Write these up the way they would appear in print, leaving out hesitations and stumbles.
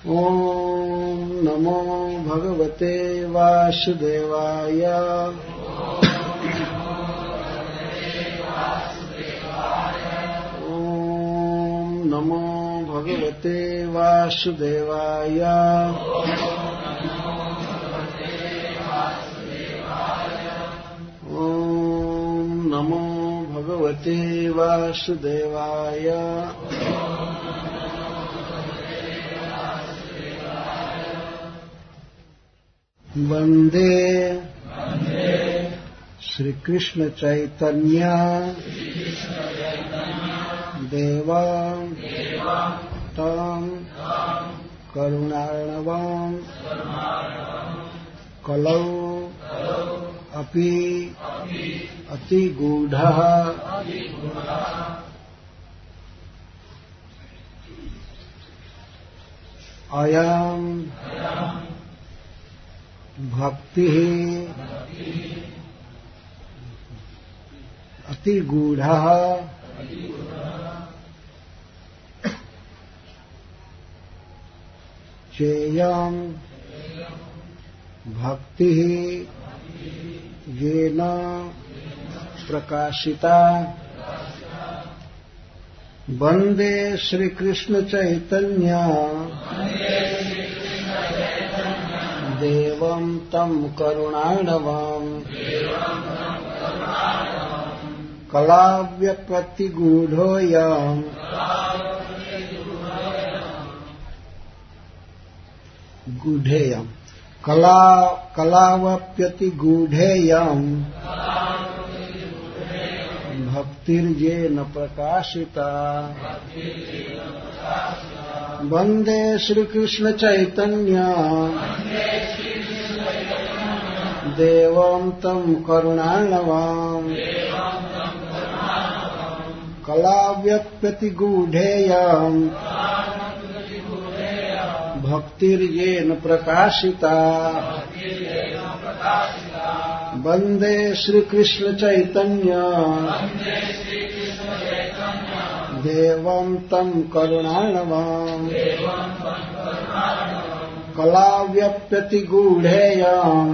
ओम नमो भगवते वासुदेवाय। ओम नमो भगवते वासुदेवाय। ओम नमो भगवते वासुदेवाय। वंदे श्री कृष्ण चैतन्य देवं तं करुणार्णवं कलौ अपि अतिगूढ़ः अयं भक्ति अतिगूढ़ः चेयं भक्ति येन प्रकाशिता। वंदे श्री कृष्ण चैतन्य देवं तं करुणार्णवं कलाव्यक्तिगूढ़ोऽयं गूढ़ेयं कलावप्यतिगूढ़ेयं भक्तिर्येन प्रकाशिता। वंदे श्री कृष्ण चैतन्य देवं तं करुणार्णवं कलाव्यक्तिगूढ़ेयं भक्तिर्येन प्रकाशिता। वंदे श्री कृष्ण चैतन्य देवं तं करुणार्णवं कलाव्यक्तिगूढ़ेयं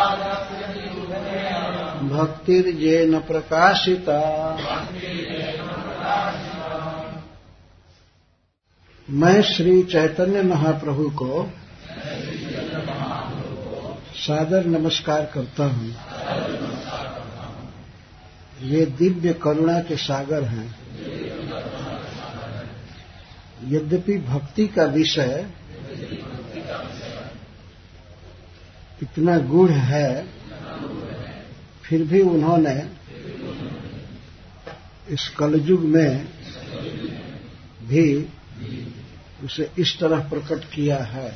भक्तिर्येन प्रकाशिता। मैं श्री चैतन्य महाप्रभु को सादर नमस्कार करता हूँ। ये दिव्य करुणा के सागर हैं। यद्यपि भक्ति का विषय इतना गूढ़ है, फिर भी उन्होंने इस कलयुग में भी उसे इस तरह प्रकट किया है।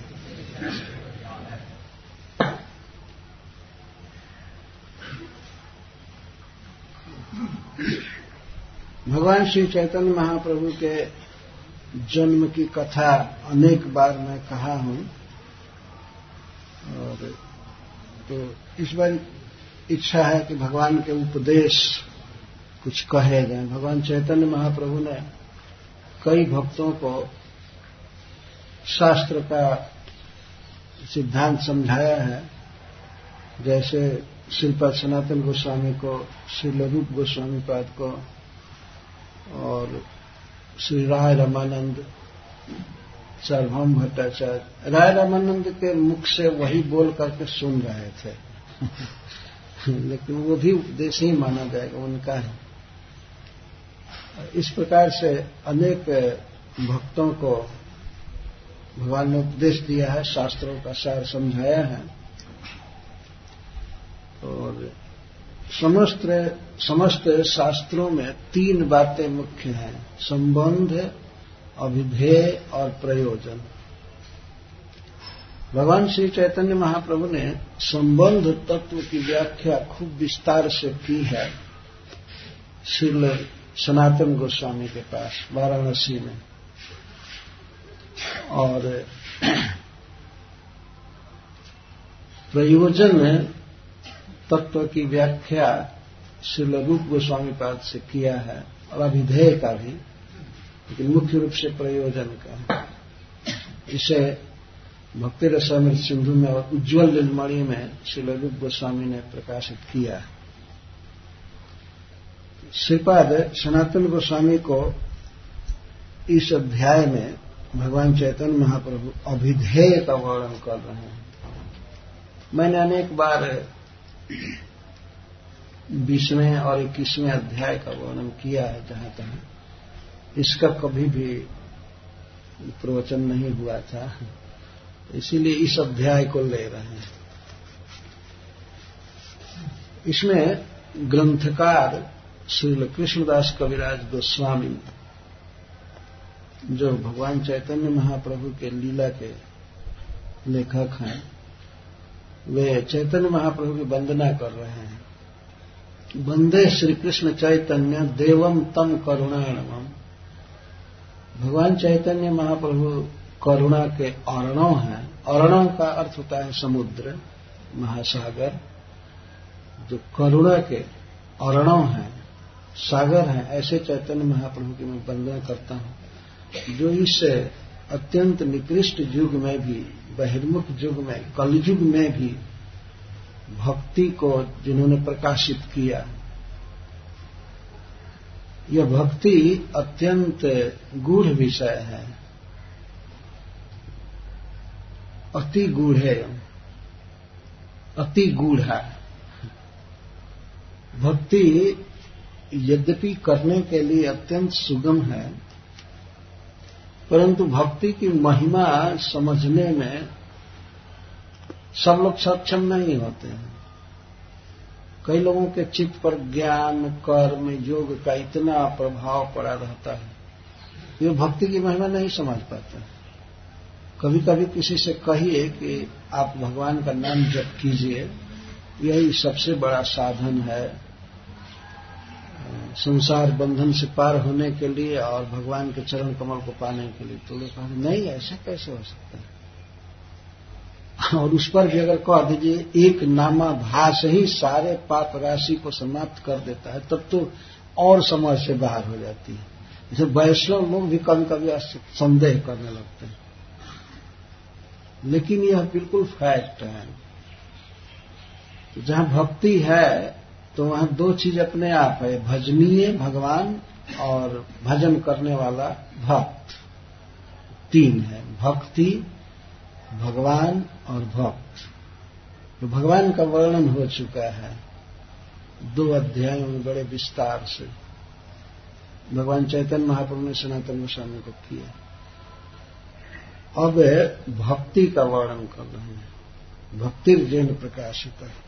भगवान श्री चैतन्य महाप्रभु के जन्म की कथा अनेक बार मैं कहा हूं, और तो इस बार इच्छा है कि भगवान के उपदेश कुछ कहे जाएं। भगवान चैतन्य महाप्रभु ने कई भक्तों को शास्त्र का सिद्धांत समझाया है, जैसे श्रीपाद सनातन गोस्वामी को, श्री रूप गोस्वामी पाद को और श्री राय रामानंद, सार्वभौम भट्टाचार्य। राय रामानंद के मुख से वही बोल करके सुन रहे थे लेकिन वो भी उपदेश ही माना जाएगा, उनका है। इस प्रकार से अनेक भक्तों को भगवान ने उपदेश दिया है, शास्त्रों का सार समझाया है। और समस्त शास्त्रों में तीन बातें मुख्य हैं: संबंध, अभिधेय और प्रयोजन। भगवान श्री चैतन्य महाप्रभु ने संबंध तत्व की व्याख्या खूब विस्तार से की है श्रील सनातन गोस्वामी के पास वाराणसी में। और प्रयोजन तत्व की व्याख्या श्रील रूप गोस्वामी पाद से किया है, और अभिधेय का भी, लेकिन मुख्य रूप से प्रयोजन का। इसे भक्ति रसामृत सिंधु में और उज्ज्वल लीलमणि में श्रीलरूप गोस्वामी ने प्रकाशित किया। श्रीपाद सनातन गोस्वामी को इस अध्याय में भगवान चैतन्य महाप्रभु अभिधेय का वर्णन कर रहे हैं। मैंने अनेक बार 20वें और 21वें अध्याय का वर्णन किया है जहां तहां, इसका कभी भी प्रवचन नहीं हुआ था, इसीलिए इस अध्याय को ले रहे हैं। इसमें ग्रंथकार श्री कृष्णदास कविराज गोस्वामी, जो भगवान चैतन्य महाप्रभु के लीला के लेखक हैं, वे चैतन्य महाप्रभु की वंदना कर रहे हैं। वंदे श्री कृष्ण चैतन्य देवम तम करुणाणवम। भगवान चैतन्य महाप्रभु करुणा के अरणव हैं। अरणव का अर्थ होता है समुद्र, महासागर। जो करुणा के अरणव हैं, सागर हैं, ऐसे चैतन्य महाप्रभु की मैं वंदना करता हूं, जो इस अत्यंत निकृष्ट युग में भी, बहिर्मुख युग में, कलयुग में भी भक्ति को जिन्होंने प्रकाशित किया। यह भक्ति अत्यंत गूढ़ विषय है, अति गूढ़ है, अति गूढ़ है। भक्ति यद्यपि करने के लिए अत्यंत सुगम है, परंतु भक्ति की महिमा समझने में सब लोग सक्षम नहीं होते हैं। कई लोगों के चित्त पर ज्ञान, कर्म, योग का इतना प्रभाव पड़ा रहता है, वे भक्ति की महिमा नहीं समझ पाते। कभी कभी किसी से कहिए कि आप भगवान का नाम जप कीजिए, यही सबसे बड़ा साधन है संसार बंधन से पार होने के लिए और भगवान के चरण कमल को पाने के लिए। तो लोग कहते नहीं, ऐसा कैसे हो सकता है। और उस पर भी अगर कह दीजिए एक नामाभास ही सारे पाप राशि को समाप्त कर देता है, तब तो और समझ से बाहर हो जाती है। जैसे वैष्णव लोग भी कभी कभी संदेह करने लगते हैं, लेकिन यह बिल्कुल फैक्ट है। जहां भक्ति है तो वहां दो चीज अपने आप है, भजनीय भगवान और भजन करने वाला भक्त। तीन है, भक्ति, भगवान और भक्त। तो भगवान का वर्णन हो चुका है 2 अध्यायों में बड़े विस्तार से। भगवान चैतन्य महाप्रभु ने सनातन गोस्वामी को किया। अब भक्ति का वर्णन कर रहे हैं। भक्तिर्जेन प्रकाशित है।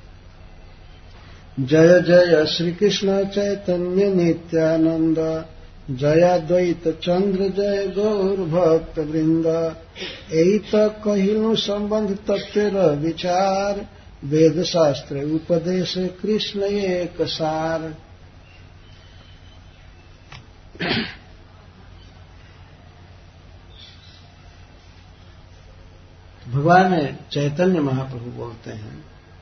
जय जय श्री कृष्ण चैतन्य नित्यानंद, जय द्वैत चंद्र जय गौर भक्त वृंद। एई तो कहिनु संबंध तत्व विचार, वेद शास्त्र उपदेश कृष्ण एक सार। भगवान चैतन्य महाप्रभु बोलते हैं,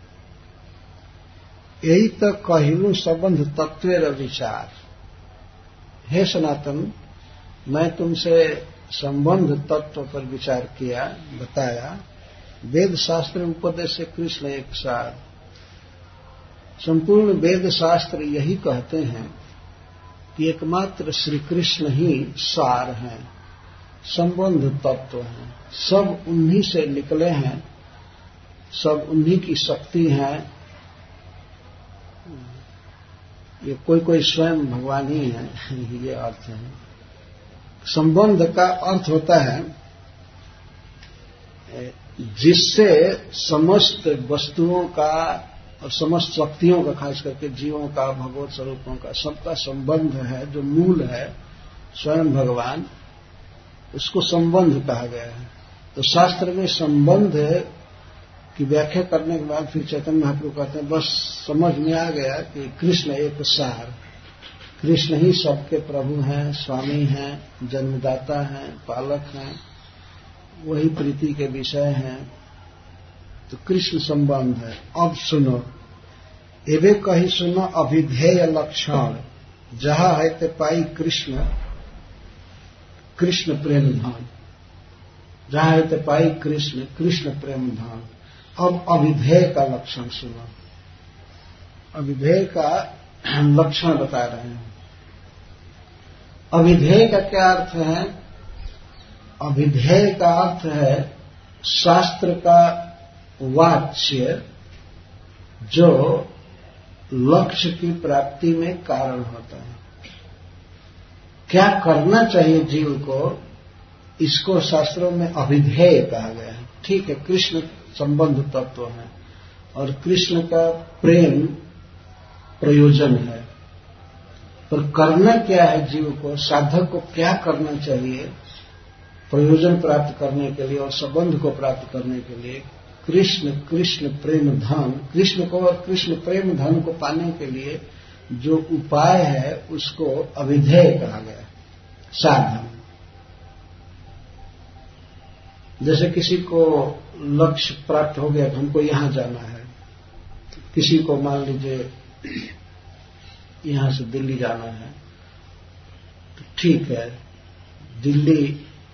यही तो कहिनु संबंध तत्व विचार। हे सनातन, मैं तुमसे संबंध तत्व पर विचार किया, बताया। वेद शास्त्र उपदेश से कृष्ण एक सार। संपूर्ण वेद शास्त्र यही कहते हैं कि एकमात्र श्री कृष्ण ही सार हैं, संबंध तत्व हैं। सब उन्हीं से निकले हैं, सब उन्हीं की शक्ति है। ये कोई स्वयं भगवान ही है, ये अर्थ है। संबंध का अर्थ होता है जिससे समस्त वस्तुओं का और समस्त शक्तियों का, खास करके जीवों का, भगवत स्वरूपों का, सबका संबंध है। जो मूल है स्वयं भगवान, उसको संबंध कहा गया है। तो शास्त्र में संबंध की व्याख्या करने के बाद फिर चैतन्य महाप्रभु कहते हैं, बस समझ में आ गया कि कृष्ण एक सार। कृष्ण ही सबके प्रभु हैं, स्वामी हैं, जन्मदाता हैं, पालक हैं, वही प्रीति के विषय हैं। तो कृष्ण संबंध है। अब सुनो, एवे कही सुनो अभिधेय लक्षण, जहां है ते पाई कृष्ण, कृष्ण प्रेम धाम। जहां हित पाई कृष्ण कृष्ण प्रेम धाम। अब अभिधेय का लक्षण सुनो। अभिधेय का लक्षण बता रहे हैं। अभिधेय का क्या अर्थ है? अभिधेय का अर्थ है शास्त्र का वाच्य जो लक्ष्य की प्राप्ति में कारण होता है। क्या करना चाहिए जीव को, इसको शास्त्रों में अभिधेय कहा गया है। ठीक है, कृष्ण संबंध तत्व है और कृष्ण का प्रेम प्रयोजन है, पर करना क्या है जीव को, साधक को क्या करना चाहिए प्रयोजन प्राप्त करने के लिए और संबंध को प्राप्त करने के लिए? कृष्ण कृष्ण प्रेम धन, कृष्ण को और कृष्ण प्रेम धन को पाने के लिए जो उपाय है उसको अभिधेय कहा गया, साधन। जैसे किसी को लक्ष्य प्राप्त हो गया, हमको यहां जाना है, किसी को मान लीजिए यहां से दिल्ली जाना है, तो ठीक है, दिल्ली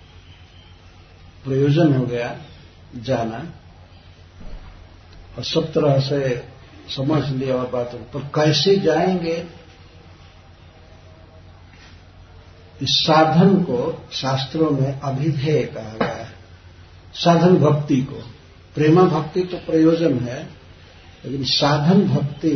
प्रयोजन हो गया जाना और सब तरह से समझ लिया और बात, पर कैसे जाएंगे इस साधन को शास्त्रों में अभिधेय कहा गया है। साधन भक्ति को, प्रेमा भक्ति तो प्रयोजन है, लेकिन साधन भक्ति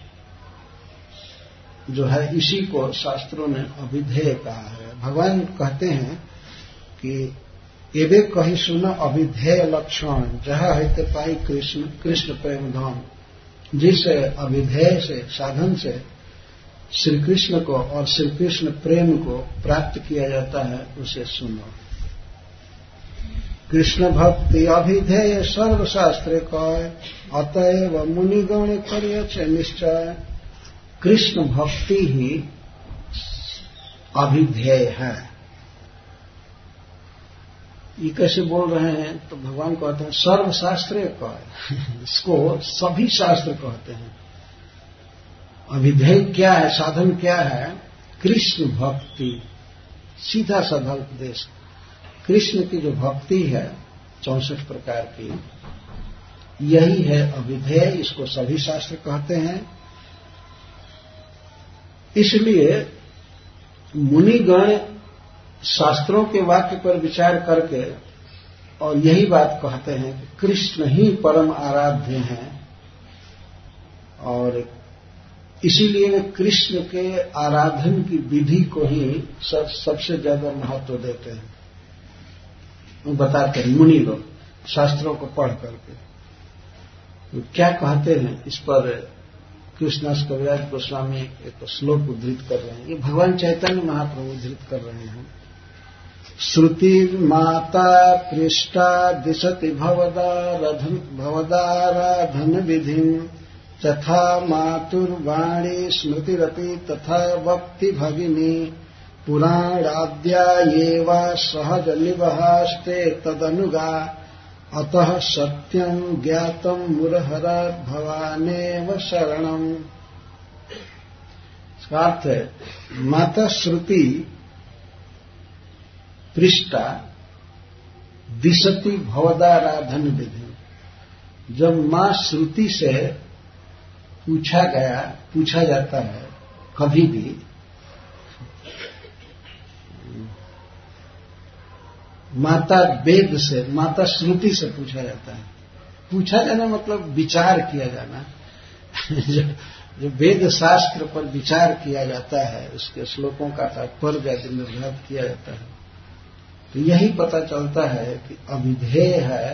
जो है इसी को शास्त्रों ने अभिधेय कहा है। भगवान कहते हैं कि एवे कही सुनो अभिधेय लक्षण जहाँ हित पाई कृष्ण कृष्ण प्रेम धाम। जिसे अभिधेय से, साधन से श्री कृष्ण को और श्री कृष्ण प्रेम को प्राप्त किया जाता है उसे सुनो। कृष्ण भक्ति अभिधेय सर्वशास्त्र कय अतएव मुनिगण करिय निश्चय। कृष्ण भक्ति ही अभिधेय है। ये कैसे बोल रहे हैं? तो भगवान कहते हैं सर्वशास्त्र कय, इसको सभी शास्त्र कहते हैं। अभिधेय क्या है, साधन क्या है? कृष्ण भक्ति, सीधा साधा उपदेश। कृष्ण की जो भक्ति है 64 प्रकार की, यही है अभिधेय, इसको सभी शास्त्र कहते हैं। इसलिए मुनिगण शास्त्रों के वाक्य पर विचार करके और यही बात कहते हैं कि कृष्ण ही परम आराध्य हैं और इसीलिए वे कृष्ण के आराधन की विधि को ही सबसे ज्यादा महत्व देते हैं। वो बताते हैं मुनि लोग शास्त्रों को पढ़ करके तो क्या कहते हैं। इस पर कृष्णदास कविराज गोस्वामी एक श्लोक उद्धृत कर रहे हैं। ये भगवान चैतन्य महाप्रभु उद्धृत कर रहे हैं। श्रुति माता पृष्ठा दिशति भवदाराधन विधि तथा मातुर्वाणी स्मृतिरपि तथा वक्ति भगिनी पुराणाद्या ये वा सहज निवहास्ते तदनुगा अतः सत्यं ज्ञातं मुरहर भवानेव शरणम। इसका अर्थ है माता श्रुति पृष्ठा दिशति भवदाराधन विधि। जब मां श्रुति से पूछा जाता है कभी भी, माता वेद से, माता श्रुति से पूछा जाता है। पूछा जाना मतलब विचार किया जाना। जो वेद शास्त्र पर विचार किया जाता है, उसके श्लोकों का तात्पर्य निर्धारित किया जाता है, तो यही पता चलता है कि अभिधेय है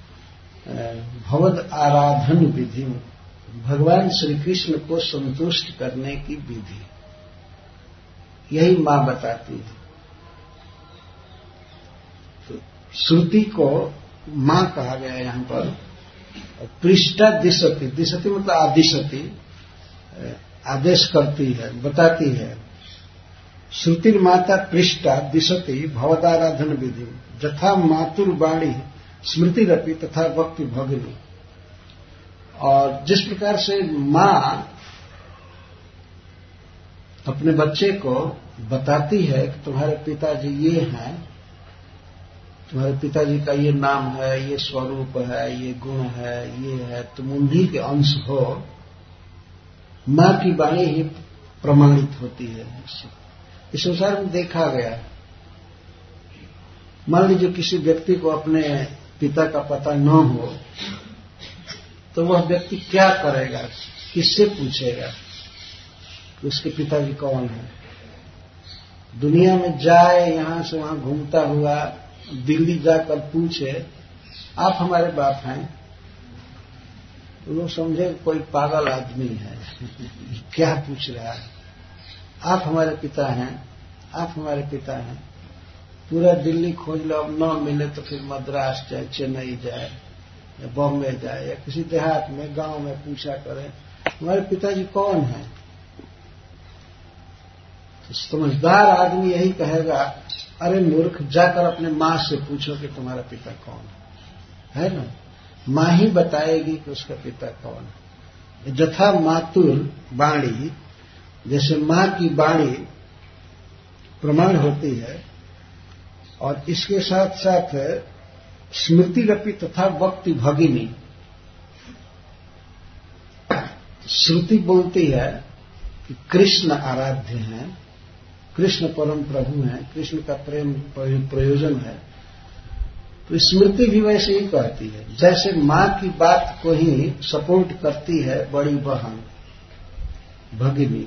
भगवद आराधन विधि, भगवान श्री कृष्ण को संतुष्ट करने की विधि, यही मां बताती है। तो श्रुति को मां कहा गया है यहां पर। पृष्ठा दिशति, दिशति मतलब आदिशति, आदेश करती है, बताती है। श्रुति माता पृष्ठा दिशति भवदाराधन विधि जथा मातुर्वाणी स्मृतिरपि तथा वक्ति भगिनी। और जिस प्रकार से मां अपने बच्चे को बताती है कि तुम्हारे पिताजी ये हैं, तुम्हारे पिताजी का ये नाम है, ये स्वरूप है, ये गुण है, ये है, तुम उन्हीं के अंश हो। मां की वाणी ही प्रमाणित होती है। इस संसार में देखा गया, मान लीजिए किसी व्यक्ति को अपने पिता का पता न हो तो वह व्यक्ति क्या करेगा, किससे पूछेगा उसके पिताजी कौन है। दुनिया में जाए, यहां से वहां घूमता हुआ दिल्ली जाकर पूछे आप हमारे बाप हैं, तो लोग समझे कोई पागल आदमी है क्या पूछ रहा है। आप हमारे पिता हैं, आप हमारे पिता हैं। पूरा दिल्ली खोज लो, अब न मिले तो फिर मद्रास जाए, चेन्नई जाए या बॉम्बे जाए या किसी देहात में गांव में पूछा करें हमारे पिताजी कौन है। तो समझदार आदमी यही कहेगा, अरे मूर्ख, जाकर अपने मां से पूछो कि तुम्हारा पिता कौन है ना। मां ही बताएगी कि उसका पिता कौन है। जथा मातुर वाणी, जैसे मां की वाणी प्रमाण होती है, और इसके साथ साथ स्मृति रपी तथा वक्ति भगिनी। श्रुति बोलती है कि कृष्ण आराध्य हैं, कृष्ण परम प्रभु हैं, कृष्ण का प्रेम प्रयोजन है। तो स्मृति भी वैसे ही कहती है, जैसे मां की बात को ही सपोर्ट करती है बड़ी बहन भगिनी।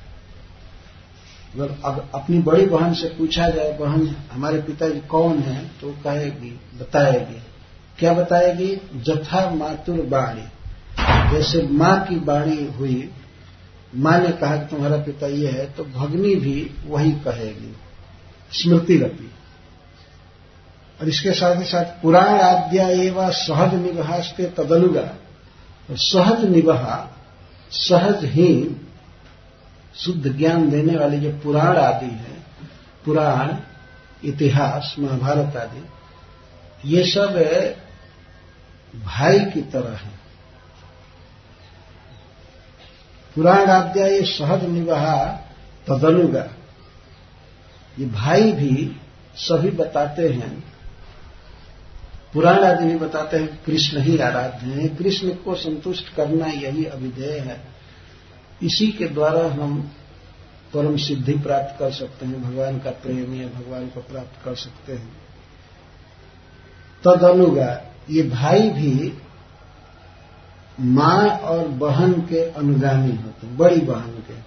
अगर अपनी बड़ी बहन से पूछा जाए, बहन हमारे पिताजी कौन हैं, तो कहेगी, बताएगी। क्या बताएगी? जथा मातुर वाणी, जैसे मां की वाणी हुई, मां ने कहा कि तुम्हारा पिता ये है, तो भगनी भी वही कहेगी, स्मृति रपी। और इसके साथ ही साथ पुराण आद्या एवं सहज निवहास्ते तदनुगा। सहज निवहा, सहज ही शुद्ध ज्ञान देने वाले जो पुराण आदि है, पुराण, इतिहास, महाभारत आदि, ये सब भाई की तरह है। पुराण आद्या ये सहज निवहा तदनुगा, ये भाई भी सभी बताते हैं, पुराण आदि भी बताते हैं कृष्ण ही आराध्य हैं। कृष्ण को संतुष्ट करना यही अभिधेय है। इसी के द्वारा हम परम सिद्धि प्राप्त कर सकते हैं, भगवान का प्रेम या भगवान को प्राप्त कर सकते हैं। तदनुगा, ये भाई भी मां और बहन के अनुगामी होते हैं, बड़ी बहन के।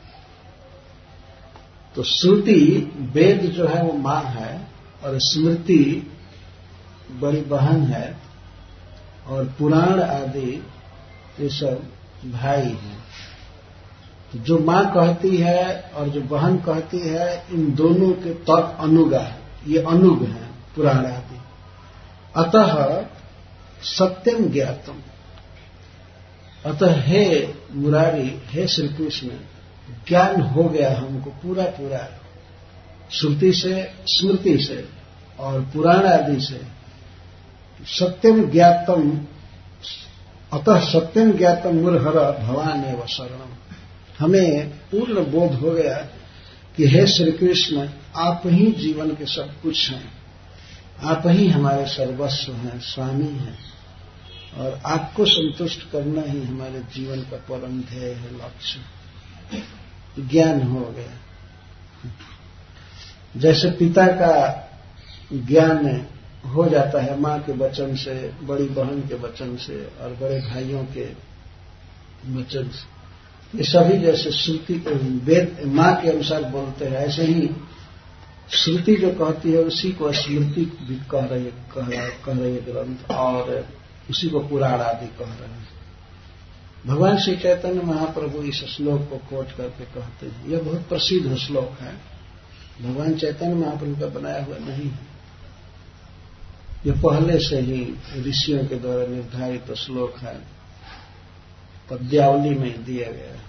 तो श्रुति, वेद जो है वो मां है, और स्मृति बड़ी बहन है, और पुराण आदि ये सब भाई हैं। तो जो मां कहती है और जो बहन कहती है, इन दोनों के तर्क अनुगा है, ये अनुग है पुराण आदि। अतः सत्यम ज्ञातम, अतः हे मुरारी, हे श्री कृष्ण, ज्ञान हो गया हमको पूरा पूरा, श्रुति से, स्मृति से और पुराण आदि से। सत्यम ज्ञातम, अतः सत्यम ज्ञातम मुरहर भवान एव शरणम। हमें पूर्ण बोध हो गया कि हे श्री कृष्ण, आप ही जीवन के सब कुछ हैं, आप ही हमारे सर्वस्व हैं, स्वामी हैं, और आपको संतुष्ट करना ही हमारे जीवन का परम ध्येय है, लक्ष्य। ज्ञान हो गया। जैसे पिता का ज्ञान हो जाता है मां के वचन से, बड़ी बहन के वचन से और बड़े भाइयों के वचन से, ये सभी जैसे श्रुति वेद मां के अनुसार बोलते हैं, ऐसे ही श्रुति जो कहती है उसी को स्मृति भी कह रही है ग्रंथ, और उसी को पुराण आदि कह रहे हैं। भगवान श्री चैतन्य महाप्रभु इस श्लोक को कोट करके कहते हैं। यह बहुत प्रसिद्ध श्लोक है, भगवान चैतन्य महाप्रभु का बनाया हुआ नहीं है, यह पहले से ही ऋषियों के द्वारा निर्धारित श्लोक है, पद्यावली में दिया गया है।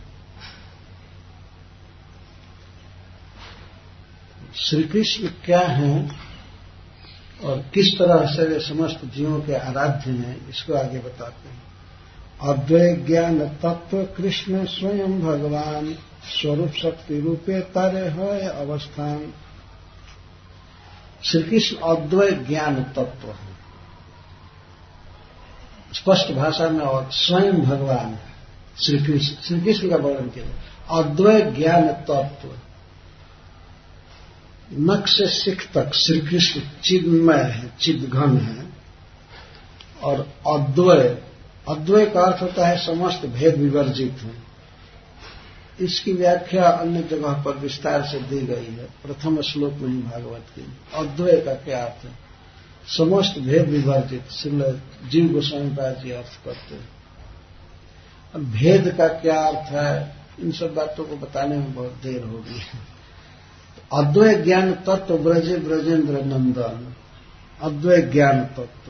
श्री कृष्ण क्या हैं और किस तरह से वे समस्त जीवों के आराध्य हैं, इसको आगे बताते हैं। अद्वय ज्ञान तत्व कृष्ण स्वयं भगवान, स्वरूप शक्ति रूपे तारे है अवस्थान। श्री कृष्ण अद्वय ज्ञान तत्व है, स्पष्ट भाषा में, और स्वयं भगवान श्री कृष्ण का वर्णन किया। अद्वय ज्ञान तत्व, नख से सिख तक श्री कृष्ण चिन्मय है, चिद्घन है। और अद्वय का अर्थ होता है समस्त भेद विवर्जित है। इसकी व्याख्या अन्य जगह पर विस्तार से दी गई है, प्रथम श्लोक में ही भागवत की। अद्वय का क्या अर्थ है? समस्त भेद विवर्जित। श्रील जीव गोस्वामी पाद जी अर्थ करते हैं। अब भेद का क्या अर्थ है, इन सब बातों को बताने में बहुत देर होगी। अद्वय ज्ञान तत्व ब्रजे ब्रजेंद्र नंदन, अद्वय ज्ञान तत्व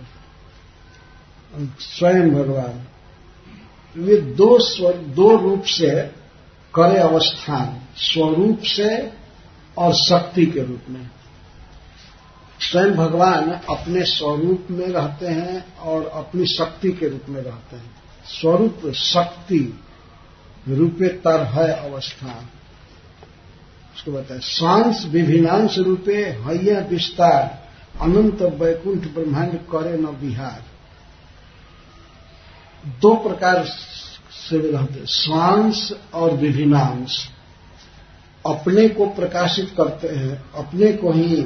स्वयं भगवान, वे दो रूप से करे अवस्थान, स्वरूप से और शक्ति के रूप में। स्वयं भगवान अपने स्वरूप में रहते हैं और अपनी शक्ति के रूप में रहते हैं। स्वरूप शक्ति रूपे तरहय अवस्थान, उसको बताए। सांस विभिन्नांश रूपे हय विस्तार, अनंत वैकुंठ ब्रह्मांड करे न विहार। दो प्रकार से रहते, स्वांश और विभिन्नांश। अपने को प्रकाशित करते हैं, अपने को ही,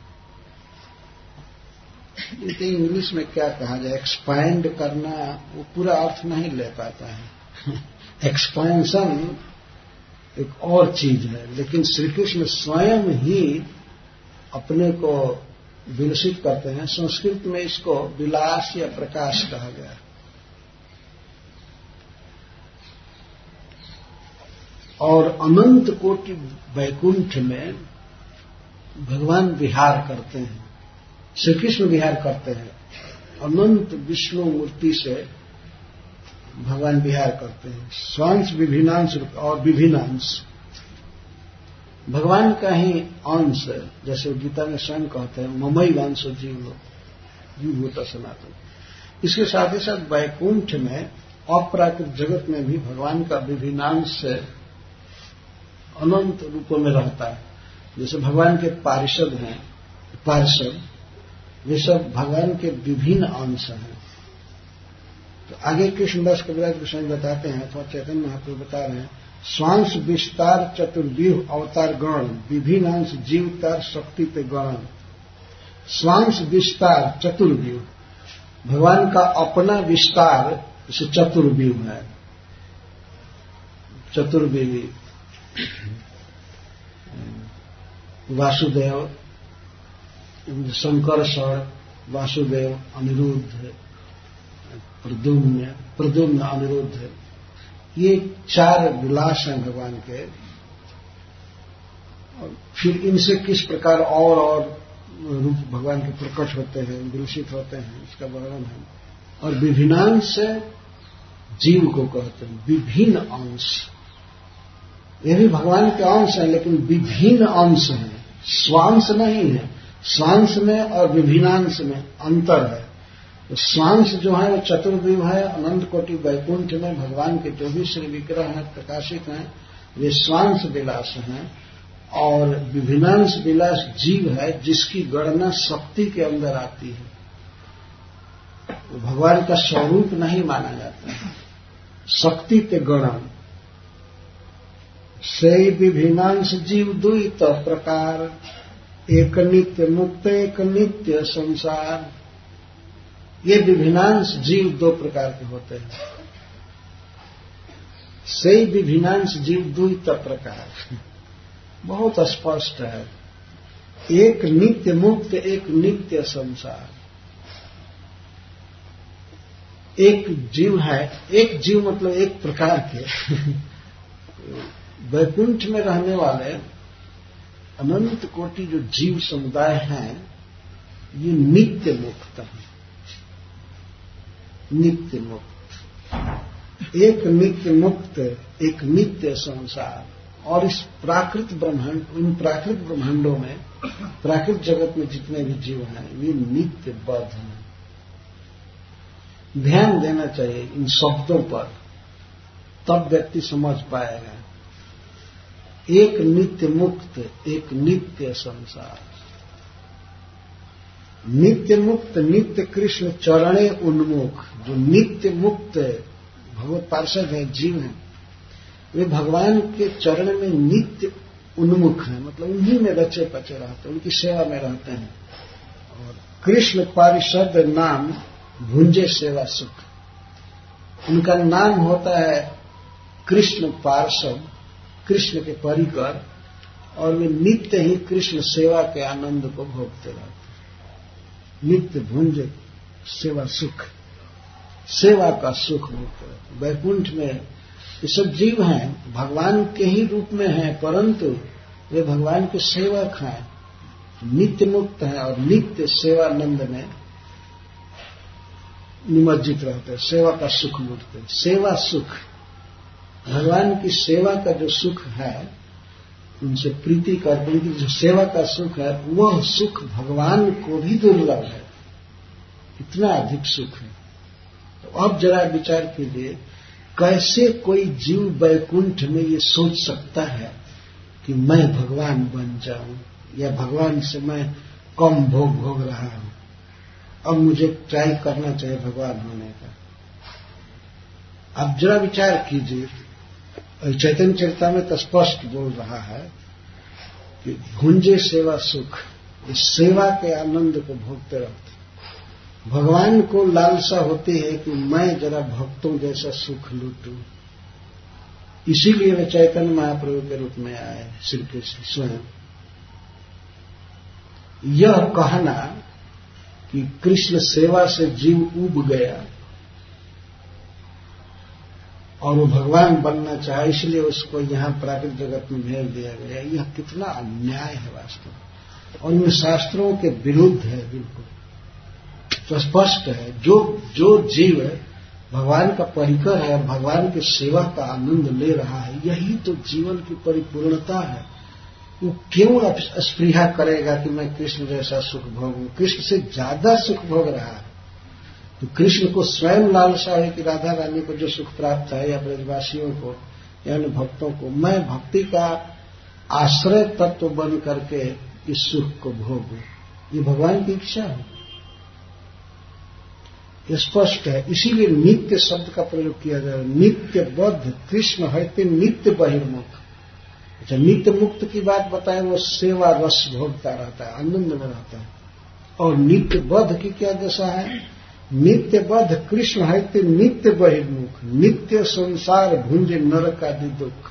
इंग्लिश में क्या कहा जाए, एक्सपैंड करना, वो पूरा अर्थ नहीं ले पाता है। एक्सपेंशन एक और चीज है, लेकिन श्री कृष्ण स्वयं ही अपने को विलसित करते हैं। संस्कृत में इसको विलास या प्रकाश कहा गया है। और अनंत कोटि वैकुंठ में भगवान विहार करते हैं, श्री कृष्ण विहार करते हैं। अनंत विष्णु मूर्ति से भगवान विहार करते हैं। स्वांश विभिन्नांश और विभिन्नांश भगवान का ही अंश, जैसे गीता में स्वयं कहते हैं ममई वंश जीव होता सनातन। इसके साथ ही साथ वैकुंठ में अपराकृत जगत में भी भगवान का विभिन्नांश से अनंत रूपों में रहता है। जैसे भगवान के पार्षद हैं, वे सब भगवान के विभिन्न अंश हैं। तो आगे कृष्णदास कविराज गोस्वामी बताते हैं, अथवा चैतन्य महाप्रभु बता रहे हैं, स्वांश विस्तार चतुर्व्यूह अवतार गण, विभिन्न अंश जीवतार शक्ति पे गण। स्वांश विस्तार चतुर्व्यूह, भगवान का अपना विस्तार जैसे चतुर्व्यूह है। चतुर्व्यूह वासुदेव, शंकरषण, वासुदेव, अनिरुद्ध, प्रद्युम्न अनिरुद्ध, ये चार विलास हैं भगवान के। और फिर इनसे किस प्रकार और रूप भगवान के प्रकट होते हैं, विलसित होते हैं, इसका वर्णन है। और विभिन्नांश से जीव को कहते हैं, विभिन्न अंश। ये भी भगवान के अंश है, लेकिन विभिन्न अंश है, स्वांश नहीं है। स्वांश में और विभिन्नांश में अंतर है। तो स्वांश जो है वो चतुर्व्यूह है। अनंत कोटि वैकुंठ में भगवान के जो भी श्री विग्रह हैं, प्रकाशित हैं, वे स्वांश विलास हैं। और विभिन्नांश विलास जीव है, जिसकी गणना शक्ति के अंदर आती है। तो भगवान का स्वरूप नहीं माना जाता है, शक्ति के गणन से विभिन्नांश जीव द्वैत प्रकार, एक नित्य मुक्त एक नित्य संसार। ये विभिन्नांश जीव दो प्रकार के होते हैं। से विभिन्नांश जीव द्वैत प्रकार, बहुत स्पष्ट है। एक नित्य मुक्त एक नित्य संसार। एक जीव है, एक जीव मतलब एक प्रकार के। वैकुंठ में रहने वाले अनंत कोटि जो जीव समुदाय हैं, ये नित्य मुक्त हैं। नित्य मुक्त, एक नित्य मुक्त एक नित्य संसार। और इस प्राकृत ब्रह्मांड, इन प्राकृत ब्रह्मांडों में, प्राकृत जगत में जितने भी जीव हैं, वे नित्य बद्ध हैं। ध्यान देना चाहिए इन शब्दों पर, तब व्यक्ति समझ पाएगा। एक नित्य मुक्त एक नित्य संसार। नित्य मुक्त, नित्य कृष्ण चरणे उन्मुख, जो नित्य मुक्त भगवत पार्षद है, जीव है, वे भगवान के चरण में नित्य उन्मुख है, मतलब उन्हीं में रचे पचे रहते हैं, उनकी सेवा में रहते हैं। और कृष्ण पारिषद नाम भुंजे सेवा सुख, उनका नाम होता है कृष्ण पार्षद, कृष्ण के परिकर, और वे नित्य ही कृष्ण सेवा के आनंद को भोगते रहते हैं। नित्य भुंजे सेवा सुख, सेवा का सुख भोगते रहते हैं। वैकुंठ में ये सब जीव हैं, भगवान के ही रूप में हैं, परंतु वे भगवान के सेवक हैं, नित्य मुक्त हैं और नित्य सेवानंद में निमज्जित रहते हैं, सेवा का सुख लुटते हैं। सेवा सुख, भगवान की सेवा का जो सुख है, उनसे प्रीति करते, उनकी जो सेवा का सुख है, वह सुख भगवान को भी दुर्लभ है, इतना अधिक सुख है। तो अब जरा विचार कीजिए, कैसे कोई जीव वैकुंठ में ये सोच सकता है कि मैं भगवान बन जाऊं, या भगवान से मैं कम भोग भोग रहा हूं, अब मुझे ट्राई करना चाहिए भगवान होने का। अब जरा विचार कीजिए, चैतन्य चरितामृत तो स्पष्ट बोल रहा है कि भुंजे सेवा सुख, इस सेवा के आनंद को भोगते रहते। भगवान को लालसा होती है कि मैं जरा भक्तों जैसा सुख लूटूं, इसीलिए वे चैतन्य महाप्रभु के रूप में आए, श्री कृष्ण स्वयं। यह कहना कि कृष्ण सेवा से जीव उब गया और वो भगवान बनना चाहे, इसलिए उसको यहां प्राकृतिक जगत में भेज दिया गया, यह कितना अन्याय है वास्तव में, और इन शास्त्रों के विरुद्ध है बिल्कुल। तो स्पष्ट है, जो जीव भगवान का परिकर है और भगवान की सेवा का आनंद ले रहा है, यही तो जीवन की परिपूर्णता है। वो क्यों स्पृहा करेगा कि मैं कृष्ण जैसा सुख भोगूं, कृष्ण से ज्यादा सुख भोग रहा है। तो कृष्ण को स्वयं लालसा है कि राधा रानी को जो सुख प्राप्त है, या ब्रजवासियों को या अन्य भक्तों को, मैं भक्ति का आश्रय तत्व बन करके इस सुख को भोगूं, ये भगवान की इच्छा है, ये स्पष्ट है। इसीलिए नित्य शब्द का प्रयोग किया जा रहा है। नित्य बद्ध कृष्ण है ते नित्य बहिर्मुख। अच्छा, नित्य मुक्त की बात बताएं, वो सेवा रस भोगता रहता है, आनंद में रहता है। और नित्य बद्ध की क्या दशा है? नित्य बद्ध कृष्ण है ते नित्य बहिर्मुख, नित्य संसार भुंजे नरक आदि दुख।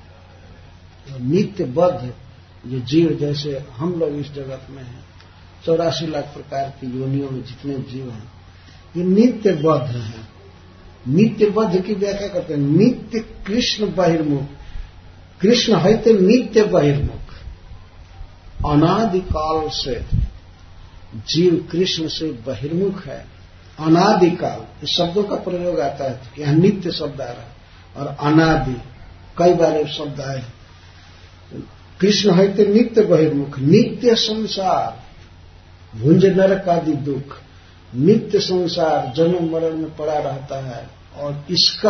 नित्य बद्ध जो जीव, जैसे हम लोग इस जगत में हैं, 84 लाख प्रकार की योनियों में जितने जीव हैं, ये नित्य बद्ध हैं। नित्य बद्ध की व्याख्या करते हैं, नित्य कृष्ण बहिर्मुख, कृष्ण है तो नित्य बहिर्मुख। अनादिकाल से जीव कृष्ण से बहिर्मुख है, अनादिकाल, इस शब्दों का प्रयोग आता है, यहां नित्य शब्द आ रहा है, और अनादि कई बार ये शब्द आए। कृष्ण है तो नित्य बहिर्मुख, नित्य संसार भुंज नरक आदि दुख, नित्य संसार जन्म मरण में पड़ा रहता है, और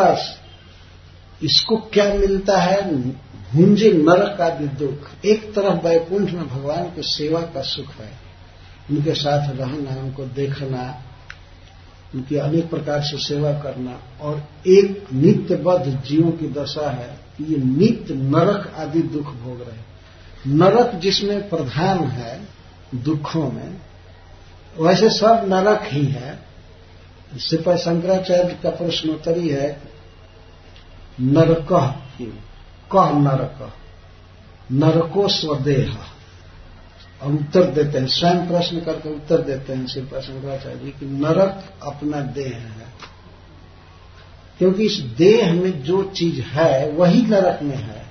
इसको क्या मिलता है? भुंजे नरक आदि दुख। एक तरफ वैकुंठ में भगवान की सेवा का सुख है, उनके साथ रहना, उनको देखना, उनकी अनेक प्रकार से सेवा करना, और एक नित्यबद्ध जीवों की दशा है कि ये नित्य नरक आदि दुख भोग रहे। नरक जिसमें प्रधान है दुखों में, वैसे सब नरक ही है। इससे पर शंकराचार्य का प्रश्नोत्तरी है, नरकः कह नरक, नरको स्वदेह, और उत्तर देते हैं, स्वयं प्रश्न करके उत्तर देते हैं श्री शंकराचार्य जी कि नरक अपना देह है, क्योंकि इस देह में जो चीज है वही नरक में है।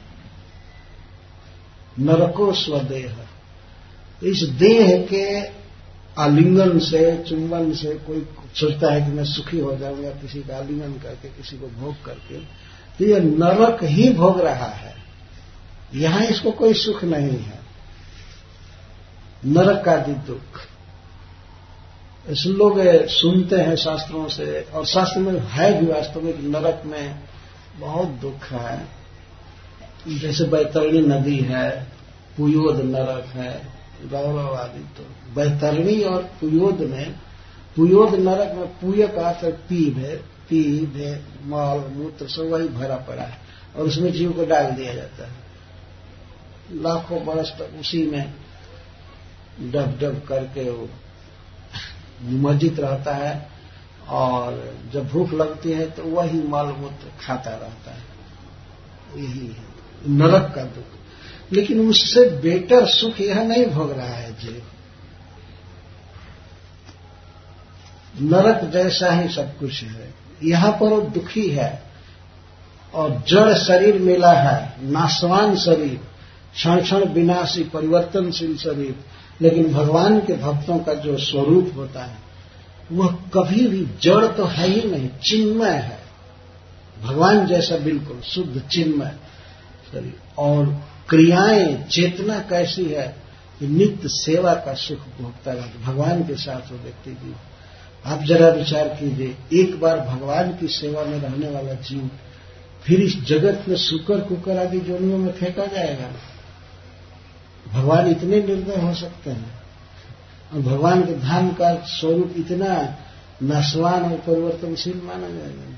नरको स्वदेह, इस देह के आलिंगन से, चुंबन से कोई सोचता है कि मैं सुखी हो जाऊंगा किसी का आलिंगन करके, किसी को भोग करके, तो यह नरक ही भोग रहा है, यहां इसको कोई सुख नहीं है। नरक आदि दुख ऐसे लोग सुनते हैं शास्त्रों से, और शास्त्र में है भी वास्तव में कि नरक में बहुत दुख है। जैसे बैतरणी नदी है, पुयोद नरक है, गौरव आदि तो बैतरणी और पुयोद में, पुयोद नरक में पुय का अर्थ पी मल मूत्र सब वही भरा पड़ा है और उसमें जीव को डाल दिया जाता है। लाखों वर्ष तक उसी में डब डब करके वो निमज्जित रहता है और जब भूख लगती है तो वही मल मूत्र खाता रहता है। यही है नरक का दुख। लेकिन उससे बेटर सुख यह नहीं भोग रहा है जीव। नरक जैसा ही सब कुछ है, यहां पर वो दुखी है और जड़ शरीर मिला है, नाशवान शरीर, क्षण क्षण विनाशी परिवर्तनशील शरीर। लेकिन भगवान के भक्तों का जो स्वरूप होता है वह कभी भी जड़ तो है ही नहीं, चिन्मय है, भगवान जैसा बिल्कुल शुद्ध चिन्मय शरीर। और क्रियाएं चेतना कैसी है कि नित्य सेवा का सुख भोगता है भगवान के साथ वो व्यक्ति भी। आप जरा विचार कीजिए, एक बार भगवान की सेवा में रहने वाला जीव फिर इस जगत में शुकर कुकर आदि जोनियों में फेंका जाएगा। भगवान इतने निर्दय हो सकते हैं और भगवान के धाम का स्वरूप इतना नाशवान और परिवर्तनशील माना जाएगा।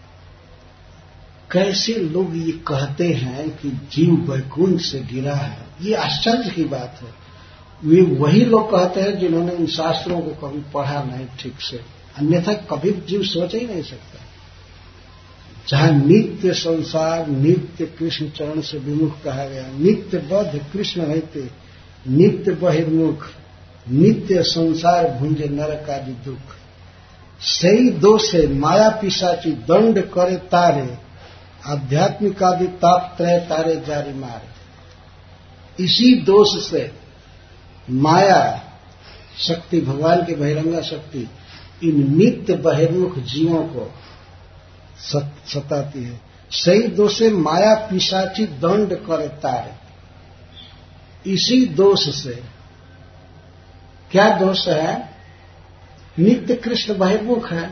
कैसे लोग ये कहते हैं कि जीव वैकुंठ से गिरा है, ये आश्चर्य की बात है। वे वही लोग कहते हैं जिन्होंने इन शास्त्रों को कभी पढ़ा नहीं ठीक से, अन्यथा कभी जीव सोच ही नहीं सकता। जहां नित्य संसार नित्य कृष्ण चरण से विमुख कहा गया, नित्य बद्ध कृष्ण रहते नित्य बहिर्मुख, नित्य संसार भुंजे नरक आदि दुख, सही दोषे माया पिशाची दंड करे तारे, आध्यात्मिक आदि ताप त्रय तारे जारी मारे। इसी दोष से माया शक्ति, भगवान की बहिरंगा शक्ति इन नित्य बहिर्मुख जीवों को सताती है। सही दोषे माया पिशाची दंड करे तारे। इसी दोष से, क्या दोष है? नित्य कृष्ण बहिर्मुख है,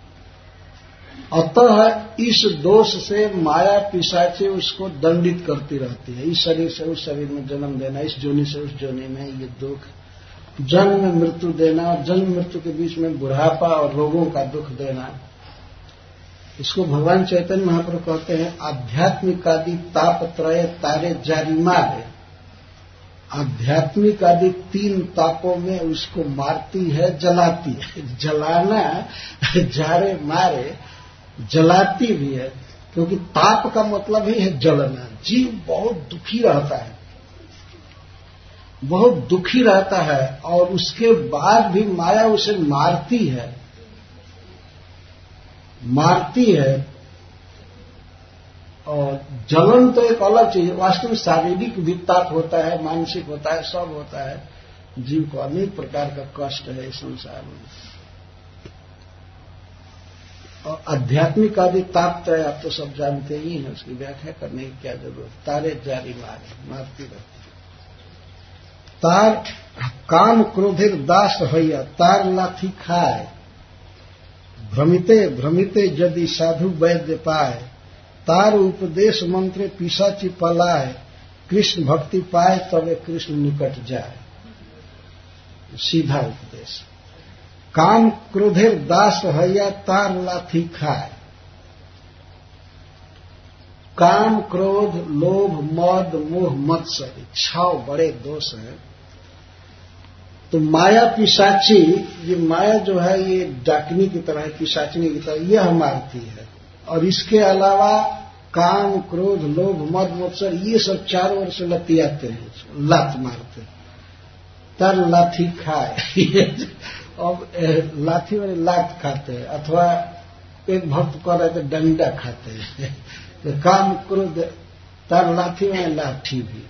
अतः इस दोष से माया पिशाची उसको दंडित करती रहती है। इस शरीर से उस शरीर में जन्म देना, इस जोनि से उस जोनि में, ये दुख, जन्म में मृत्यु देना और जन्म मृत्यु के बीच में बुढ़ापा और रोगों का दुख देना। इसको भगवान चैतन्य महाप्रभु कहते हैं आध्यात्मिक आदि ताप त्रय तारे जारी मारे। आध्यात्मिक आदि तीन तापों में उसको मारती है, जलाती है। जलाना, जारे मारे, जलाती भी है, क्योंकि ताप का मतलब ही है जलना। जीव बहुत दुखी रहता है, बहुत दुखी रहता है और उसके बाद भी माया उसे मारती है, मारती है। और जलन तो एक अलग चीज है, वास्तव में शारीरिक भी ताप होता है, मानसिक होता है, सब होता है। जीव को अनेक प्रकार का कष्ट है इस संसार में। और आध्यात्मिक आदि ताप तो आप तो सब जानते ही हैं, उसकी व्याख्या करने की क्या जरूरत। तारे जारी मारे, मारती रहती। तार काम क्रोधिर दास हैया, तार लाठी खाए, भ्रमिते भ्रमिते यदि साधु वैद्य पाए, तार उपदेश मंत्र पिशाची पलाए, कृष्ण भक्ति पाए तबे कृष्ण निकट जाए। सीधा उपदेश। काम क्रोधेर दास हैया, तार लाठी खाए। काम क्रोध लोभ मद मोह मत्सर, इच्छाओं बड़े दोष है। तो माया पिशाची, ये माया जो है ये डाकनी की तरह है, पिशाचनी की तरह यह मारती है। और इसके अलावा काम क्रोध लोभ मद मत्सर ये सब चारों ओर से लतियाते हैं, लात मारते। तर लाठी खाए। अब लाठी वाले लात खाते हैं, अथवा एक भक्त कह रहे थे डंडा खाते हैं। तो काम क्रोध तर लाठी में लाठी भी,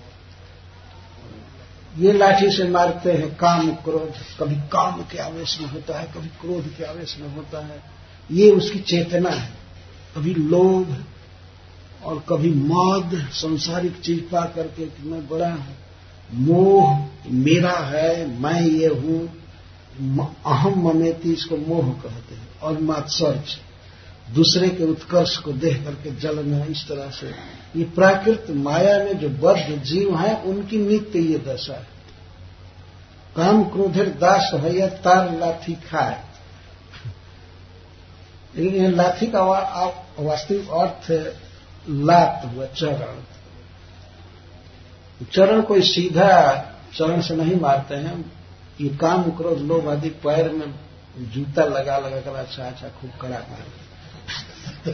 ये लाठी से मारते हैं काम क्रोध। कभी काम के आवेश में होता है, कभी क्रोध के आवेश में होता है, ये उसकी चेतना है। कभी लोभ और कभी मद, सांसारिक चीज पा करके कि मैं बड़ा हूं, मोह मेरा है, मैं ये हूं, अहम ममेती, इसको मोह कहते हैं। और मात्सर्य, दूसरे के उत्कर्ष को देख करके जलना। इस तरह से ये प्राकृत माया में जो बद्ध जीव हैं उनकी नित्य ये दशा है। काम क्रोधेर दास है तार लाठी खाए। लेकिन यह लाठी का वास्तविक अर्थ लात हुआ, चरण। चरण कोई सीधा चरण से नहीं मारते हैं। ये काम क्रोध लोभ आदि पैर में जूता लगा लगा कर अच्छा खूब कड़ा मारते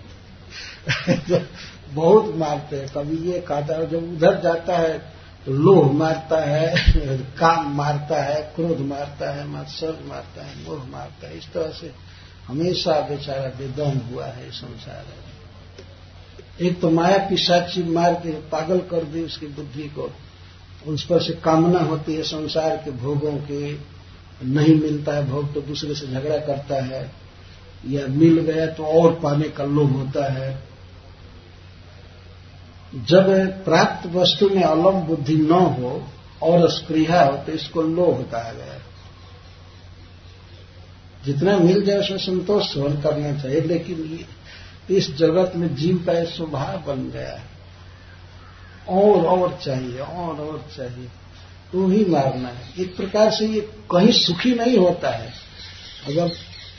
बहुत मारते हैं। कभी ये कहता है, जब उधर जाता है तो लोभ मारता है, काम मारता है, क्रोध मारता है, मत्सर मारता है, मोह मारता है। इस तरह से हमेशा बेचारा बेदम हुआ है संसार है। एक तो माया पिशाची मार के पागल कर दी उसकी बुद्धि को, उस पर से कामना होती है संसार के भोगों के, नहीं मिलता है भोग तो दूसरे से झगड़ा करता है, या मिल गया तो और पाने का लोभ होता है। जब प्राप्त वस्तु में अलम बुद्धि न हो और स्पृहा हो तो इसको लोभ कहा गया। जितना मिल जाए उसमें संतोष करना चाहिए, लेकिन इस जगत में जीव का एक स्वभाव बन गया है, और चाहिए, और चाहिए, तो ही मारना है। एक प्रकार से ये कहीं सुखी नहीं होता है। अगर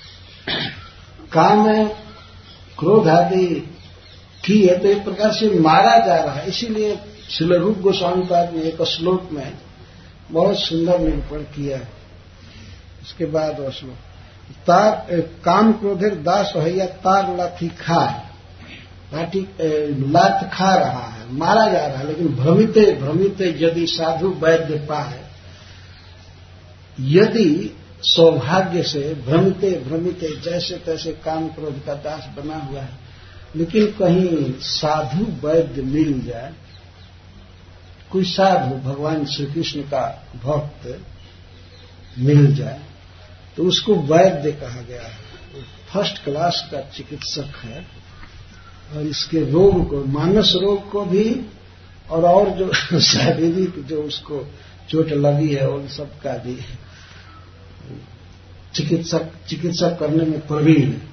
काम में क्रोध आदि की है तो एक प्रकार से मारा जा रहा है। इसीलिए श्रील रूप गोस्वामी पाद ने एक श्लोक में बहुत सुंदर निरूपण किया है। इसके बाद वह श्लोक, तार काम क्रोधेर दास है तार लाठी खाए। लाठी लात खा रहा है, मारा जा रहा है, लेकिन भ्रमिते भ्रमिते यदि साधु वैद्य पाए, यदि सौभाग्य से भ्रमिते भ्रमिते जैसे तैसे काम क्रोध का दास बना हुआ है, लेकिन कहीं साधु वैद्य मिल जाए, कोई साधु भगवान श्री कृष्ण का भक्त मिल जाए तो उसको वैद्य कहा गया है। वो फर्स्ट क्लास का चिकित्सक है और इसके रोग को, मानस रोग को भी और जो शारीरिक जो उसको चोट लगी है उन सब का भी चिकित्सा करने में प्रवीण है।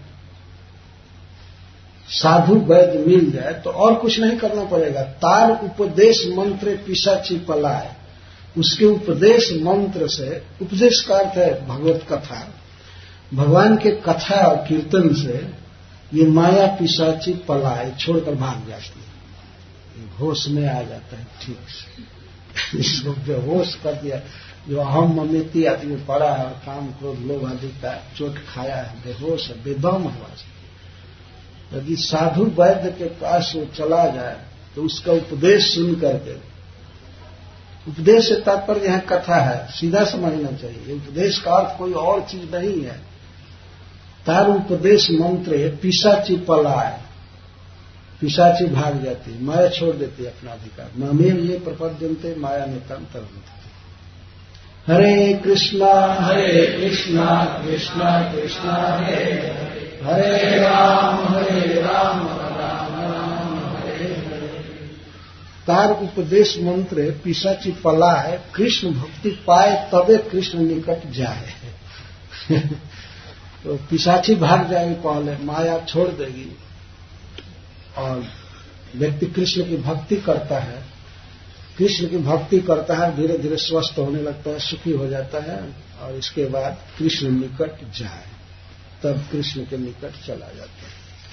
साधु वैद्य मिल जाए तो और कुछ नहीं करना पड़ेगा। तार उपदेश मंत्र पिशाची पलाए, उसके उपदेश मंत्र से, उपदेश का अर्थ है भगवत कथा, भगवान के कथा और कीर्तन से ये माया पिशाची पलाए, छोड़कर भाग जाती है, होश में आ जाता है ठीक से। इसको बेहोश कर दिया, जो अहम ममेती आदमी पड़ा है और काम क्रोध लोभ आदि का चोट खाया है, बेहोश है, बेदम हुआ। यदि साधु वैद्य के पास वो चला जाए तो उसका उपदेश सुन करके, उपदेश से तात्पर्य यहाँ कथा है, सीधा समझना चाहिए। उपदेश का अर्थ कोई और चीज नहीं है। तार उपदेश मंत्र है पिशाची पलाए, पिशाची भाग जाती है, माया छोड़ देती है अपना अधिकार। मामेव ये प्रपद्यन्ते माया नितम तरन्ते। हरे कृष्णा कृष्णा कृष्णा हरे हरे राम राम राम हरे हरे। तार उपदेश मंत्र है पिशाची पलाए, कृष्ण भक्ति पाए तबे कृष्ण निकट जाए। तो पिशाची भाग जाएगी, पहले माया छोड़ देगी और व्यक्ति कृष्ण की भक्ति करता है, कृष्ण की भक्ति करता है, धीरे धीरे स्वस्थ होने लगता है, सुखी हो जाता है, और इसके बाद कृष्ण निकट जाए, तब कृष्ण के निकट चला जाता है।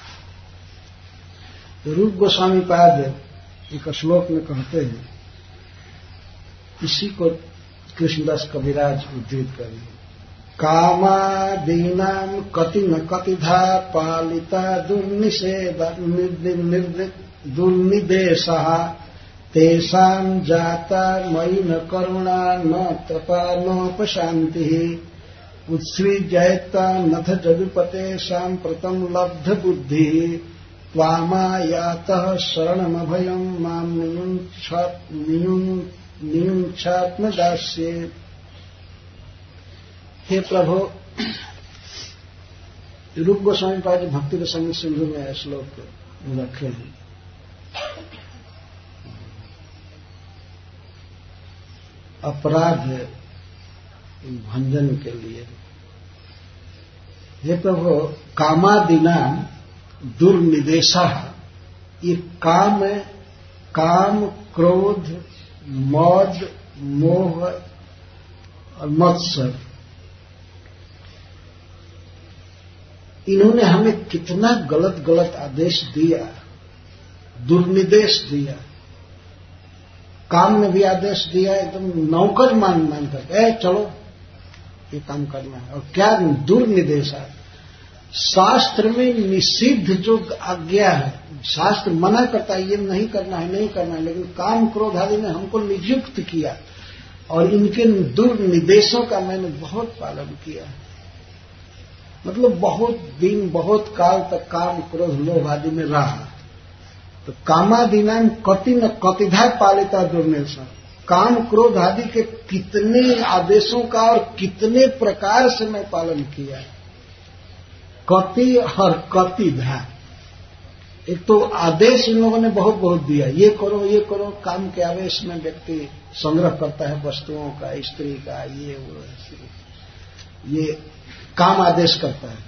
तो रूप गोस्वामी पाद एक श्लोक में कहते हैं, इसी को कृष्णदास कविराज उद्धृत करेंगे। कामादीनां कति न कतिधा पालिता दुर्निदेशः तेषां जाता मयि न करुणा न तपा नोपशान्तिः उत्सृज्येता नथ जगुपते साम्प्रतं लब्ध बुद्धिः त्वामायातः शरणमभयं मां नियुञ्छात्मदास्ये। हे प्रभु, रूप गोस्वामी पाद भक्ति के संगीत सिंधु में श्लोक रखे हैं। अपराध भंजन के लिए, हे प्रभु, कामादीनां दुर्निदेशः, ये काम क्रोध मद मोह और मत्सर, इन्होंने हमें कितना गलत गलत आदेश दिया, दुर्निर्देश दिया। काम में भी आदेश दिया एकदम नौकर मान कर, चलो ये काम करना है। और क्या दुर्निर्देश है। शास्त्र में निषिद्ध जो आज्ञा है, शास्त्र मना करता है ये नहीं करना है, नहीं करना है, लेकिन काम क्रोध आदि ने हमको नियुक्त किया और इनके दुर्निर्देशों का मैंने बहुत पालन किया। मतलब बहुत दिन बहुत काल तक काम क्रोध लोभ आदि में रहा। तो कामादीनाम कति न कतिधा पालिता दुर्निर्देश, काम क्रोध आदि के कितने आदेशों का और कितने प्रकार से मैं पालन किया। कति और कतिधा, एक तो आदेश इन लोगों ने बहुत बहुत दिया, ये करो, काम के आवेश में व्यक्ति संग्रह करता है वस्तुओं का, स्त्री का, ये काम आदेश करता है।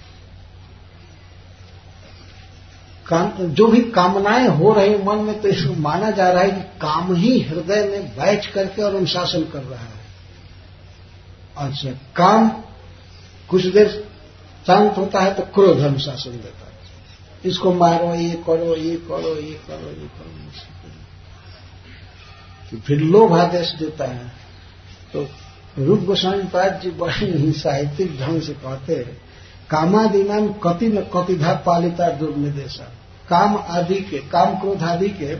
काम, जो भी कामनाएं हो रही मन में, तो इसको माना जा रहा है कि काम ही हृदय में बैठ करके और अनुशासन कर रहा है। अच्छा, काम कुछ देर शांत होता है तो क्रोध अनुशासन देता है, इसको मारो, ये करो, ये करो, ये करो, ये करो, तो फिर लोभ आदेश देता है। तो रूप गोस्वामी पाद जी बड़े ही साहित्यिक ढंग से कहते हैं, कामादीनाम कति न कतिधा पालिता दुर्निर्देशा, काम आदि के, काम क्रोध आदि के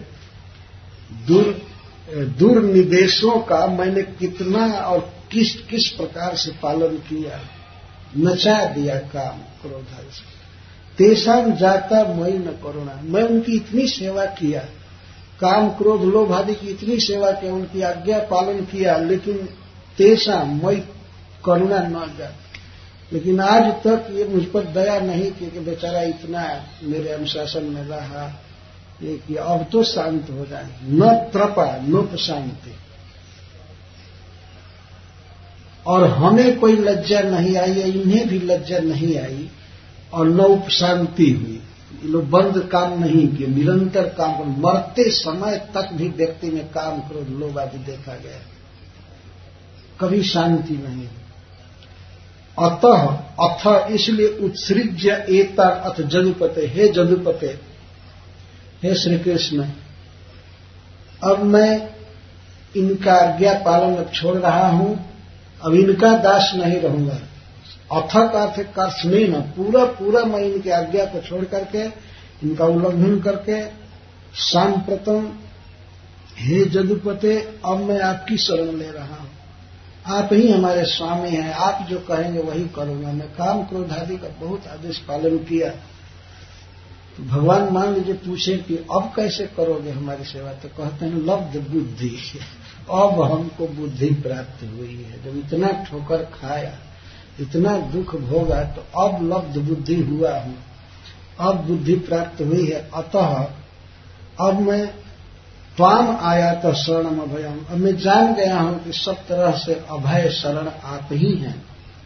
दुर्निर्देशों का मैंने कितना और किस किस प्रकार से पालन किया, नचा दिया काम क्रोध आदि से। तेषाम जाता मई न करुणा, मैं उनकी इतनी सेवा किया, काम क्रोध लोभ आदि की इतनी सेवा किया, उनकी आज्ञा पालन किया, लेकिन तेषाम मई करुणा न जाती, लेकिन आज तक ये मुझ पर दया नहीं की कि बेचारा इतना मेरे अनुशासन में रहा, ये कि अब तो शांत हो जाए। न त्रपा नोप शांति, और हमें कोई लज्जा नहीं आई, इन्हें भी लज्जा नहीं आई, और न उपशांति हुई। ये लोग बंद काम नहीं किए, निरंतर काम कर, मरते समय तक भी व्यक्ति में काम क्रोध लोभ आदि देखा गया, कभी शांति नहीं। अथ इसलिए उत्सृज्य एता अथ जदुपते, हे जदुपते, हे श्री कृष्ण, अब मैं इनका आज्ञा पालन अब छोड़ रहा हूं, अब इनका दास नहीं रहूंगा। अथ का अर्थ कर्षणेन, पूरा पूरा मैं इनकी आज्ञा को छोड़ करके, इनका उल्लंघन करके, सांप्रतम हे जदुपते, अब मैं आपकी शरण ले रहा हूं, आप ही हमारे स्वामी हैं, आप जो कहेंगे वही करूंगा। मैं काम क्रोध आदि का बहुत आदेश पालन किया। तो भगवान मान लीजिए पूछे कि अब कैसे करोगे हमारी सेवा, तो कहते हैं लब्ध बुद्धि, अब हमको बुद्धि प्राप्त हुई है। जब इतना ठोकर खाया, इतना दुख भोगा, तो अब लब्ध बुद्धि हुआ हूं, अब बुद्धि प्राप्त हुई है। अतः अब मैं त्वाम आयात शरणम अभयम, अब मैं जान गया हूं कि सब तरह से अभय शरण आप ही हैं।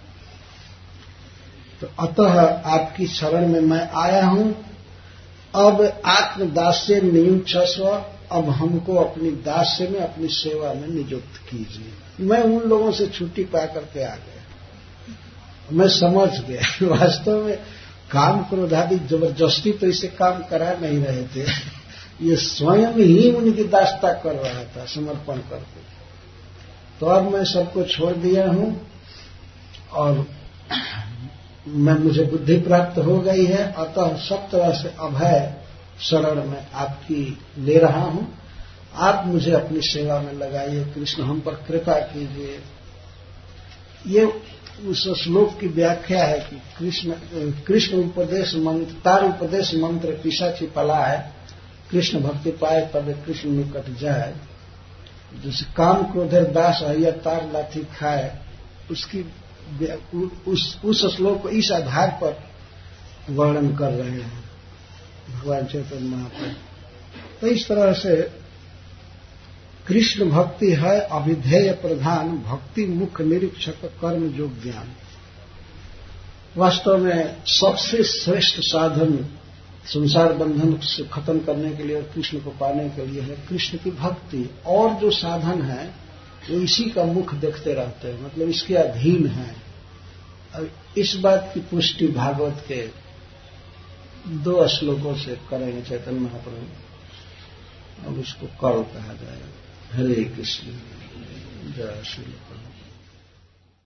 तो अतः आपकी शरण में मैं आया हूं। अब आत्मदास्य नियुक्षस्व, अब हमको अपनी दास्य में, अपनी सेवा में नियुक्त कीजिए। मैं उन लोगों से छुट्टी पा करके आ गया, मैं समझ गया वास्तव में काम क्रोध आदि जबरदस्ती तो इसे काम करा नहीं रहे थे, ये स्वयं ही उनकी दास्ता कर रहा था समर्पण करके। तो अब मैं सबको छोड़ दिया हूं और मुझे बुद्धि प्राप्त हो गई है। अतः सब तरह से अभय शरण में आपकी ले रहा हूं, आप मुझे अपनी सेवा में लगाइए, कृष्ण हम पर कृपा कीजिए। ये उस श्लोक की व्याख्या है कि कृष्ण उपदेश मंत्र, तार उपदेश मंत्र पिशाची पला है, कृष्ण भक्ति पाए तब कृष्ण निकट जाए। जैसे काम क्रोधर दास है तार लाठी खाए, उसकी उस श्लोक को इस आधार पर वर्णन कर रहे हैं भगवान चैतन्य महाप्रभु। तो इस तरह से कृष्ण भक्ति है अभिधेय प्रधान, भक्ति मुख्य निरीक्षक कर्म योग ज्ञान। वास्तव में सबसे श्रेष्ठ साधन संसार बंधन से खत्म करने के लिए और कृष्ण को पाने के लिए है कृष्ण की भक्ति। और जो साधन है वो इसी का मुख देखते रहते हैं, मतलब इसके अधीन है। अब इस बात की पुष्टि भागवत के 2 श्लोकों से करेंगे चैतन्य महाप्रभु। अब उसको कल कहा जाएगा। हरे कृष्ण, जय श्री कृष्ण।